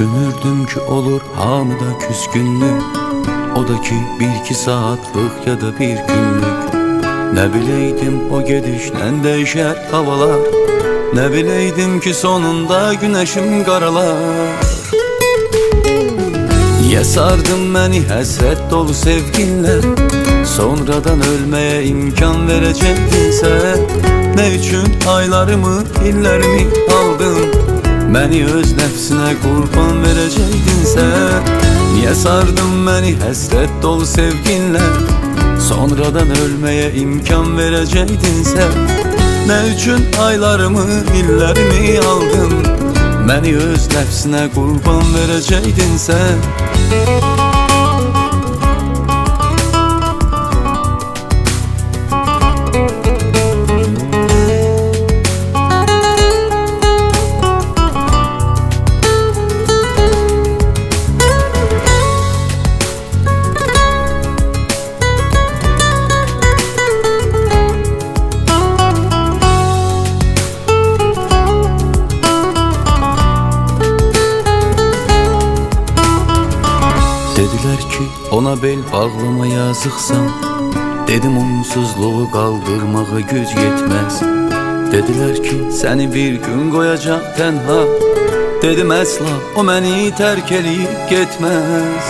Düşünürdüm ki olur hamıda küskünlük, o da ki bir iki saatlik ya da bir günlük. Ne bileydim o gedişten değişer havalar, ne bileydim ki sonunda güneşim qaralar. Niye sardın beni həsrət dolu sevginle, sonradan ölmeye imkan verecektin sen? Ne üçün aylarımı, illerimi aldın, beni öz nefsine kurban verecektin sen? Niye sardın beni həsrət dolu sevginle, sonradan ölmeye imkan verecektin sen? Ne üçün aylarımı, illerimi aldın, beni öz nefsine kurban verecektin sen? Dediler ki ona bel bağlama yazıqsan, dedim onsuzluğu qaldırmağa güc yetmez. Dediler ki seni bir gün koyacak tenha, dedim əsla o məni terk eləyib getmez.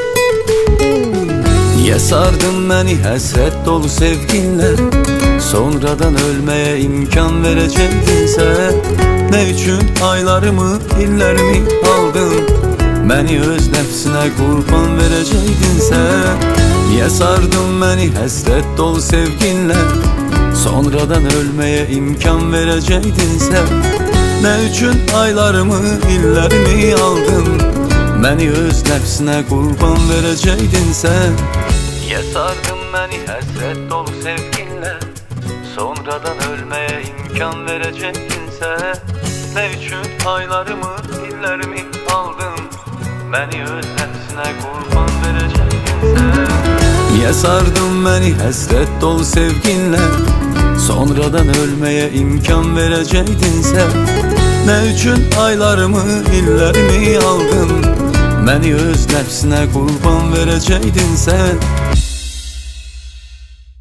Niye sardın beni həsrət dolu sevginle, sonradan ölmeye imkan verecektin sen? Ne üçün aylarımı, illerimi aldın, beni öz nefsine kurban verecektin sen? Niye sardın beni həsrət dolu sevginle, sonradan ölmeye imkan verecektin sen? Ne üçün aylarımı, illerimi aldın, beni öz nefsine kurban verecektin sen? Niye sardın beni həsrət dolu sevginle, sonradan ölmeye imkan verecektin sen? Ne üçün aylarımı, illerimi aldın, beni öz nefsine kurban verecektin sen? Niye sardın beni həsrət dolu sevginle, sonradan ölmeye imkan verecektin sen? Ne üçün aylarımı, illerimi aldın, beni öz nefsine kurban verecektin sen?